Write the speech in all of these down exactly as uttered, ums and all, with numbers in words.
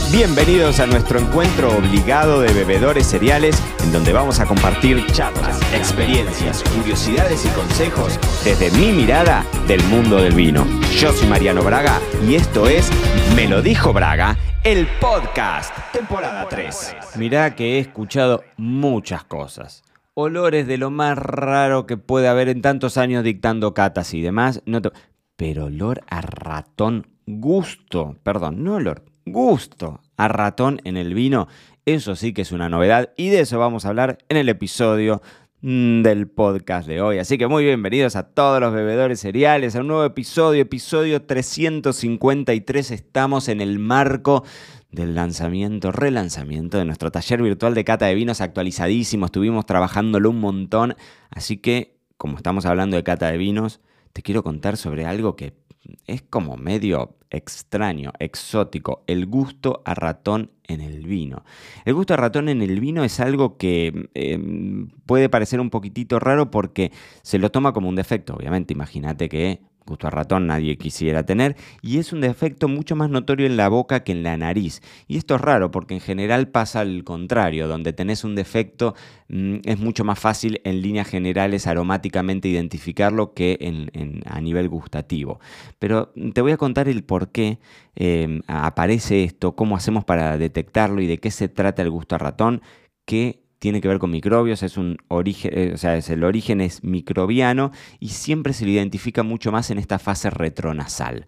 Bienvenidos a nuestro encuentro obligado de bebedores seriales, en donde vamos a compartir charlas, experiencias, curiosidades y consejos desde mi mirada del mundo del vino. Yo soy Mariano Braga y esto es Me lo dijo Braga, el podcast, temporada tres. Mirá que he escuchado muchas cosas. Olores de lo más raro que puede haber en tantos años dictando catas y demás. No te... Pero olor a ratón, gusto, perdón, no olor, gusto a ratón en el vino, eso sí que es una novedad y de eso vamos a hablar en el episodio mmm, del podcast de hoy. Así que muy bienvenidos a todos los bebedores seriales a un nuevo episodio, episodio trescientos cincuenta y tres. Estamos en el marco del lanzamiento, relanzamiento de nuestro taller virtual de cata de vinos actualizadísimo. Estuvimos trabajándolo un montón, así que como estamos hablando de cata de vinos, te quiero contar sobre algo que es como medio extraño, exótico, el gusto a ratón en el vino. El gusto a ratón en el vino es algo que eh, puede parecer un poquitito raro porque se lo toma como un defecto. Obviamente, imagínate que gusto a ratón nadie quisiera tener y es un defecto mucho más notorio en la boca que en la nariz. Y esto es raro porque en general pasa al contrario, donde tenés un defecto mmm, es mucho más fácil en líneas generales aromáticamente identificarlo que en, en, a nivel gustativo. Pero te voy a contar el por qué eh, aparece esto, cómo hacemos para detectarlo y de qué se trata el gusto a ratón, que tiene que ver con microbios, es un origen, eh, o sea, es el origen es microbiano y siempre se lo identifica mucho más en esta fase retronasal.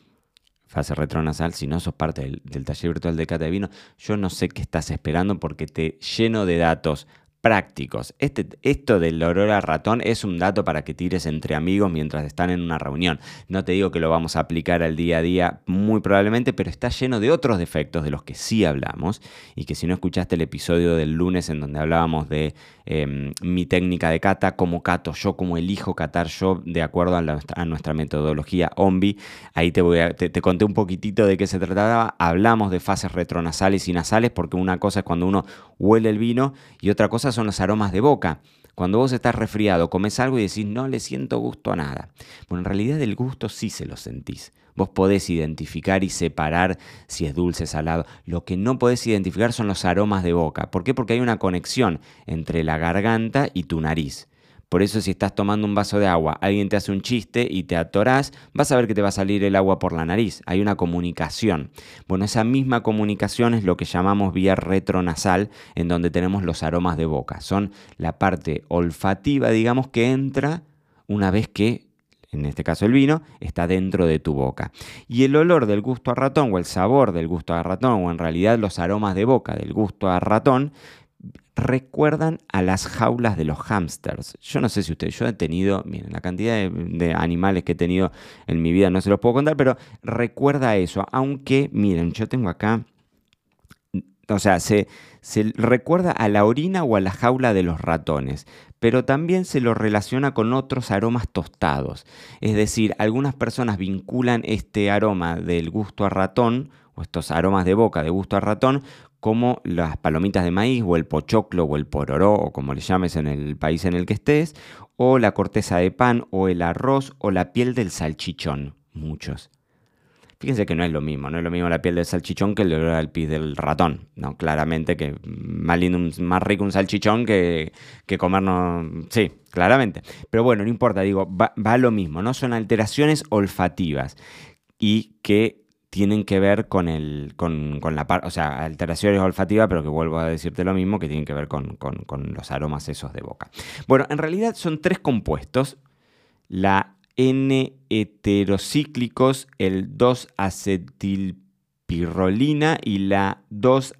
Fase retronasal, si no sos parte del, del taller virtual de cata de vino, yo no sé qué estás esperando porque te lleno de datos prácticos. Este, esto del olor a ratón es un dato para que tires entre amigos mientras están en una reunión. No te digo que lo vamos a aplicar al día a día, muy probablemente, pero está lleno de otros defectos de los que sí hablamos y que si no escuchaste el episodio del lunes en donde hablábamos de eh, mi técnica de cata, cómo cato yo, cómo elijo catar yo de acuerdo a, la, a nuestra metodología O M B I, ahí te, voy a, te, te conté un poquitito de qué se trataba. Hablamos de fases retronasales y nasales porque una cosa es cuando uno huele el vino y otra cosa son los aromas de boca. Cuando vos estás resfriado, comes algo y decís, no le siento gusto a nada. Bueno, en realidad el gusto sí se lo sentís. Vos podés identificar y separar si es dulce, salado. Lo que no podés identificar son los aromas de boca. ¿Por qué? Porque hay una conexión entre la garganta y tu nariz. Por eso si estás tomando un vaso de agua, alguien te hace un chiste y te atorás, vas a ver que te va a salir el agua por la nariz. Hay una comunicación. Bueno, esa misma comunicación es lo que llamamos vía retronasal, en donde tenemos los aromas de boca. Son la parte olfativa, digamos, que entra una vez que, en este caso el vino, está dentro de tu boca. Y el olor del gusto a ratón, o el sabor del gusto a ratón, o en realidad los aromas de boca del gusto a ratón, recuerdan a las jaulas de los hámsters. Yo no sé si ustedes, yo he tenido, miren, la cantidad de, de animales que he tenido en mi vida no se los puedo contar, pero recuerda a eso, aunque, miren, yo tengo acá, o sea, se, se recuerda a la orina o a la jaula de los ratones, pero también se lo relaciona con otros aromas tostados. Es decir, algunas personas vinculan este aroma del gusto a ratón, o estos aromas de boca de gusto a ratón, como las palomitas de maíz o el pochoclo o el pororó o como le llames en el país en el que estés, o la corteza de pan o el arroz o la piel del salchichón, muchos. Fíjense que no es lo mismo, no es lo mismo la piel del salchichón que el olor al pis del ratón, no, claramente que más lindo, más rico un salchichón que, que comernos, sí, claramente. Pero bueno, no importa, digo, va, va lo mismo, ¿no? Son alteraciones olfativas y que tienen que ver con el con, con la parte, o sea, alteraciones olfativas, pero que vuelvo a decirte lo mismo, que tienen que ver con, con, con los aromas esos de boca. Bueno, en realidad son tres compuestos, la N-heterocíclicos, el dos acetilpirrolina y la dos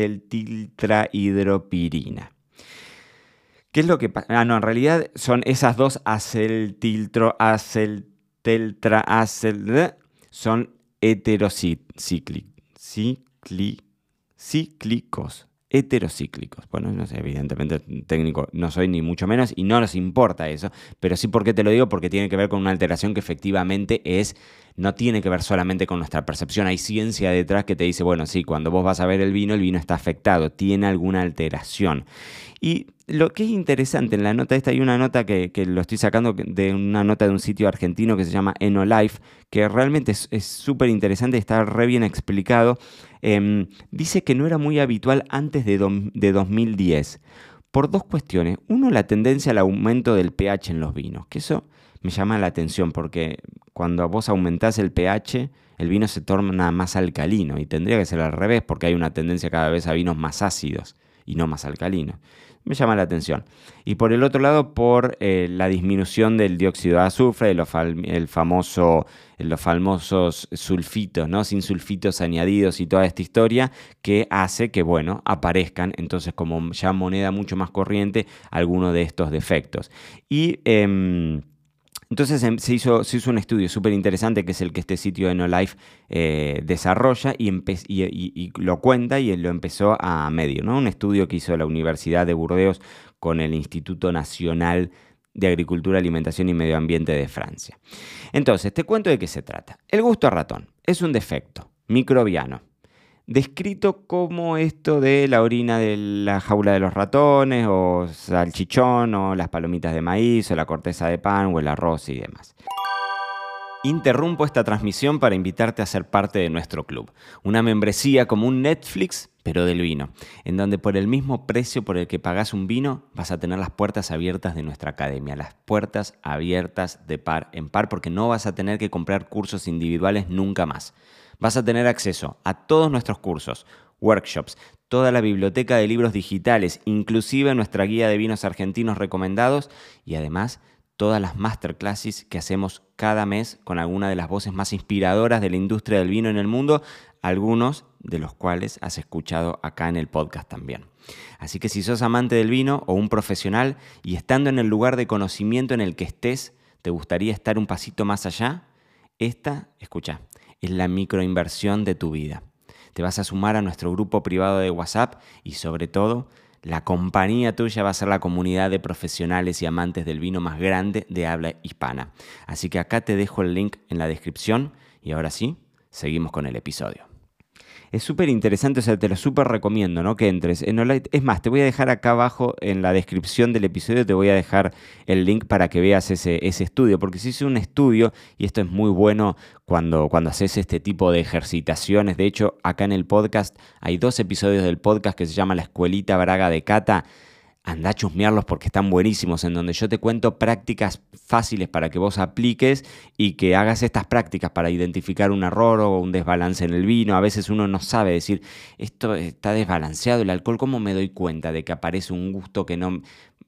acetiltrahidropirina. ¿Qué es lo que pasa? Ah, no, en realidad son esas dos acetiltro, acetiltra, acel, son heterocíclicos, heterocíclicos. Bueno, no sé, evidentemente técnico no soy ni mucho menos y no nos importa eso, pero sí porque te lo digo porque tiene que ver con una alteración que efectivamente es no tiene que ver solamente con nuestra percepción. Hay ciencia detrás que te dice, bueno, sí, cuando vos vas a ver el vino, el vino está afectado, tiene alguna alteración. Y lo que es interesante en la nota esta, hay una nota que, que lo estoy sacando de una nota de un sitio argentino que se llama Enolife, que realmente es súper interesante y está re bien explicado. Eh, dice que no era muy habitual antes de, do, de dos mil diez, por dos cuestiones. Uno, la tendencia al aumento del pH en los vinos, que eso me llama la atención porque cuando vos aumentás el pH, el vino se torna más alcalino y tendría que ser al revés porque hay una tendencia cada vez a vinos más ácidos y no más alcalinos. Me llama la atención. Y por el otro lado, por eh, la disminución del dióxido de azufre, los, el famoso, los famosos sulfitos, ¿no? Sin sulfitos añadidos y toda esta historia que hace que, bueno, aparezcan entonces como ya moneda mucho más corriente algunos de estos defectos. Y Eh, Entonces se hizo, se hizo un estudio súper interesante que es el que este sitio Enolife eh, desarrolla y, y, y, y lo cuenta y lo empezó a medir, ¿no? Un estudio que hizo la Universidad de Burdeos con el Instituto Nacional de Agricultura, Alimentación y Medio Ambiente de Francia. Entonces, te cuento de qué se trata. El gusto a ratón es un defecto microbiano, descrito como esto de la orina de la jaula de los ratones, o salchichón, o las palomitas de maíz, o la corteza de pan, o el arroz y demás. Interrumpo esta transmisión para invitarte a ser parte de nuestro club. Una membresía como un Netflix, pero del vino, en donde por el mismo precio por el que pagás un vino, vas a tener las puertas abiertas de nuestra academia. Las puertas abiertas de par en par, porque no vas a tener que comprar cursos individuales nunca más. Vas a tener acceso a todos nuestros cursos, workshops, toda la biblioteca de libros digitales, inclusive nuestra guía de vinos argentinos recomendados y además todas las masterclasses que hacemos cada mes con alguna de las voces más inspiradoras de la industria del vino en el mundo, algunos de los cuales has escuchado acá en el podcast también. Así que si sos amante del vino o un profesional y estando en el lugar de conocimiento en el que estés, ¿te gustaría estar un pasito más allá? Esta, escucha, es la microinversión de tu vida. Te vas a sumar a nuestro grupo privado de WhatsApp y sobre todo, la compañía tuya va a ser la comunidad de profesionales y amantes del vino más grande de habla hispana. Así que acá te dejo el link en la descripción y ahora sí, seguimos con el episodio. Es súper interesante, o sea, te lo súper recomiendo, ¿no? Que entres. Es más, te voy a dejar acá abajo en la descripción del episodio, te voy a dejar el link para que veas ese, ese estudio, porque se hizo un estudio y esto es muy bueno cuando, cuando haces este tipo de ejercitaciones. De hecho, acá en el podcast hay dos episodios del podcast que se llama La Escuelita Braga de Cata. Andá a chusmearlos porque están buenísimos, en donde yo te cuento prácticas fáciles para que vos apliques y que hagas estas prácticas para identificar un error o un desbalance en el vino. A veces uno no sabe decir, esto está desbalanceado el alcohol, ¿cómo me doy cuenta de que aparece un gusto que no...?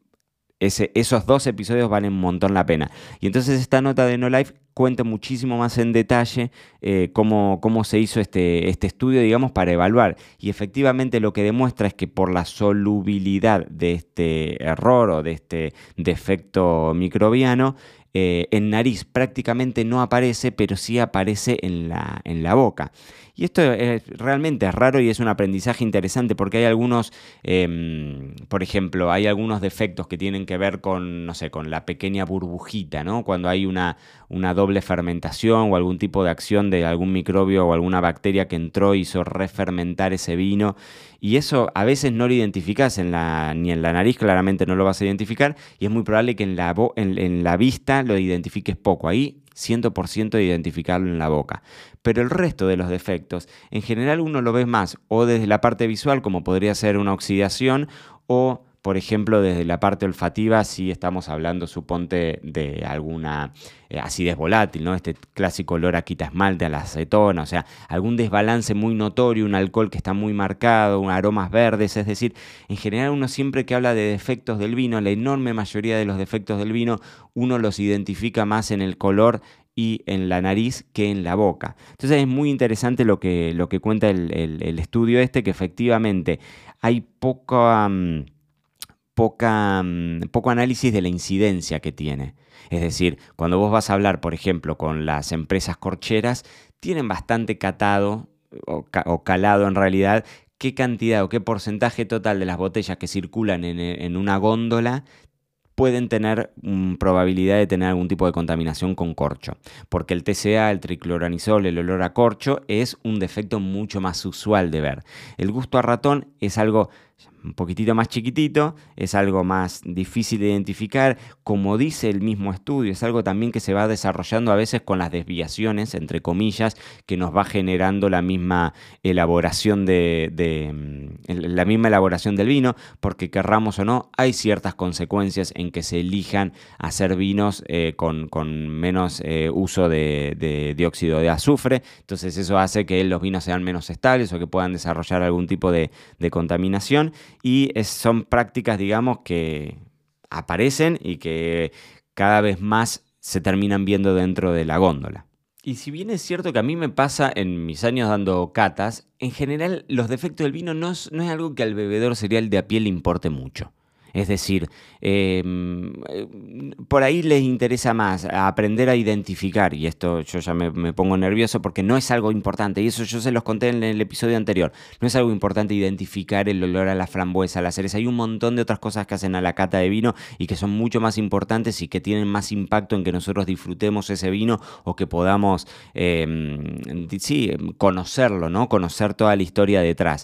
Ese, esos dos episodios valen un montón la pena. Y entonces esta nota de Enolife cuenta muchísimo más en detalle eh, cómo, cómo se hizo este, este estudio, digamos, para evaluar. Y efectivamente lo que demuestra es que por la solubilidad de este error o de este defecto microbiano, eh, en nariz prácticamente no aparece, pero sí aparece en la, en la boca. Y esto es realmente raro y es un aprendizaje interesante porque hay algunos, eh, por ejemplo, hay algunos defectos que tienen que ver con, no sé, con la pequeña burbujita, ¿no? Cuando hay una, una doble fermentación o algún tipo de acción de algún microbio o alguna bacteria que entró y hizo refermentar ese vino. Y eso a veces no lo identificas en la, ni en la nariz, claramente no lo vas a identificar, y es muy probable que en la, en, en la vista lo identifiques poco. Ahí cien por ciento de identificarlo en la boca. Pero el resto de los defectos, en general uno lo ve más o desde la parte visual, como podría ser una oxidación, o por ejemplo desde la parte olfativa, si estamos hablando, suponte, de alguna eh, acidez volátil, ¿no? Este clásico olor a quita esmalte, a la acetona, o sea, algún desbalance muy notorio, un alcohol que está muy marcado, un aromas verdes, es decir, en general uno siempre que habla de defectos del vino, la enorme mayoría de los defectos del vino, uno los identifica más en el color y en la nariz que en la boca. Entonces es muy interesante lo que, lo que cuenta el, el, el estudio este, que efectivamente hay poca, um, poca, um, poco análisis de la incidencia que tiene. Es decir, cuando vos vas a hablar, por ejemplo, con las empresas corcheras, tienen bastante catado o, ca o calado en realidad qué cantidad o qué porcentaje total de las botellas que circulan en, en una góndola pueden tener um, probabilidad de tener algún tipo de contaminación con corcho, porque el T C A, el tricloranisol, el olor a corcho es un defecto mucho más usual de ver. El gusto a ratón es algo un poquitito más chiquitito, es algo más difícil de identificar, como dice el mismo estudio, es algo también que se va desarrollando a veces con las desviaciones, entre comillas, que nos va generando la misma elaboración de, de la misma elaboración del vino, porque querramos o no, hay ciertas consecuencias en que se elijan hacer vinos eh, con, con menos eh, uso de, de dióxido de azufre, entonces eso hace que los vinos sean menos estables o que puedan desarrollar algún tipo de, de contaminación. Y es, son prácticas, digamos, que aparecen y que cada vez más se terminan viendo dentro de la góndola. Y si bien es cierto que a mí me pasa en mis años dando catas, en general los defectos del vino no es, no es algo que al bebedor cereal de a pie le importe mucho. Es decir, eh, por ahí les interesa más aprender a identificar, y esto yo ya me, me pongo nervioso porque no es algo importante, y eso yo se los conté en el episodio anterior, no es algo importante identificar el olor a la frambuesa, a la cereza, hay un montón de otras cosas que hacen a la cata de vino y que son mucho más importantes y que tienen más impacto en que nosotros disfrutemos ese vino o que podamos, eh, sí, conocerlo, ¿no? Conocer toda la historia detrás.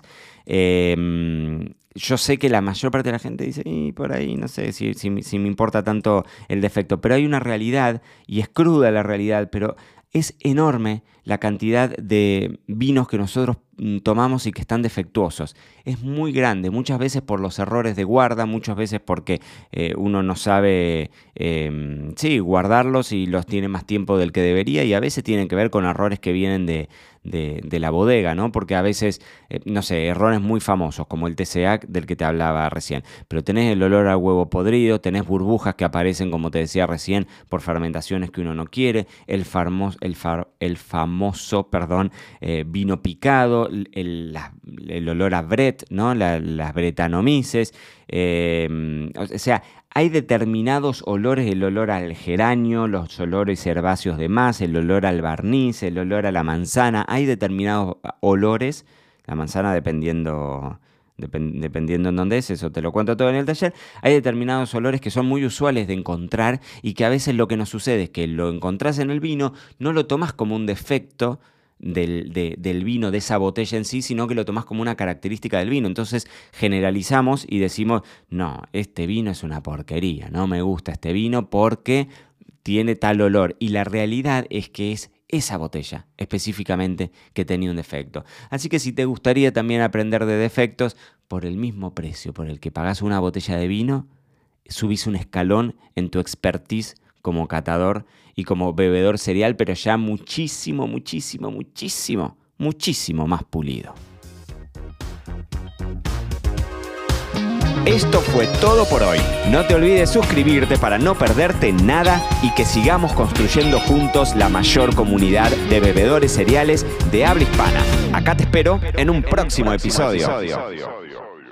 Eh, Yo sé que la mayor parte de la gente dice, y por ahí no sé si, si, si me importa tanto el defecto, pero hay una realidad, y es cruda la realidad, pero es enorme la cantidad de vinos que nosotros tomamos y que están defectuosos. Es muy grande, muchas veces por los errores de guarda, muchas veces porque eh, uno no sabe eh, sí, guardarlos y los tiene más tiempo del que debería, y a veces tienen que ver con errores que vienen de, de, de la bodega, ¿no? Porque a veces, eh, no sé, errores muy famosos como el T C A del que te hablaba recién, pero tenés el olor a huevo podrido, tenés burbujas que aparecen, como te decía recién, por fermentaciones que uno no quiere, el, famos, el, far, el famoso perdón, eh, vino picado, el, la, el olor a Brett, ¿no? La, las bretanomices, eh, o sea, hay determinados olores, el olor al geranio, los olores herbáceos de más, el olor al barniz, el olor a la manzana, hay determinados olores, la manzana dependiendo... Depend, dependiendo en dónde es, eso te lo cuento todo en el taller, hay determinados olores que son muy usuales de encontrar y que a veces lo que nos sucede es que lo encontrás en el vino, no lo tomás como un defecto del, de, del vino, de esa botella en sí, sino que lo tomás como una característica del vino. Entonces generalizamos y decimos, no, este vino es una porquería, no me gusta este vino porque tiene tal olor, y la realidad es que es esa botella específicamente que tenía un defecto. Así que si te gustaría también aprender de defectos, por el mismo precio por el que pagás una botella de vino, subís un escalón en tu expertise como catador y como bebedor cereal, pero ya muchísimo, muchísimo, muchísimo, muchísimo más pulido. Esto fue todo por hoy. No te olvides suscribirte para no perderte nada y que sigamos construyendo juntos la mayor comunidad de bebedores cereales de habla hispana. Acá te espero en un próximo episodio.